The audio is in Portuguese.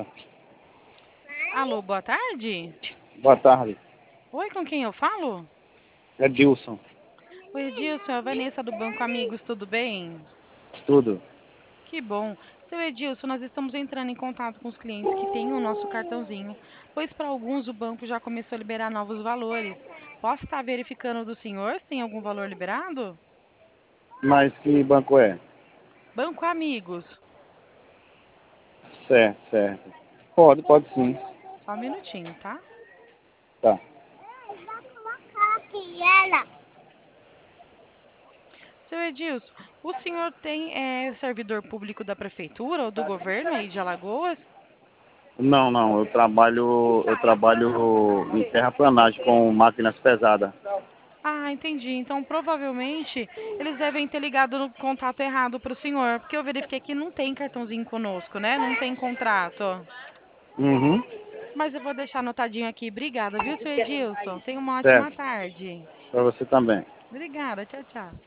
Alô, boa tarde. Boa tarde. Oi, com quem eu falo? É Dilson. Oi, Edilson, é a Vanessa do Banco Amigos, tudo bem? Tudo. Que bom. Seu Edilson, nós estamos entrando em contato com os clientes que têm o nosso cartãozinho, pois para alguns o banco já começou a liberar novos valores. Posso estar verificando do senhor se tem algum valor liberado? Mas que banco é? Banco Amigos. Certo, certo. Pode sim. Só um minutinho, tá? Tá. Seu Edilson, o senhor tem servidor público da prefeitura ou do governo aí de Alagoas? Não, não. Eu trabalho em terraplanagem com máquinas pesadas. Ah, entendi. Então, provavelmente, eles devem ter ligado no contato errado para o senhor, porque eu verifiquei que não tem cartãozinho conosco, né? Não tem contrato. Uhum. Mas eu vou deixar anotadinho aqui. Obrigada, viu, seu Edilson? Tenha uma ótima Certo. tarde. Para você também. Obrigada. Tchau, tchau.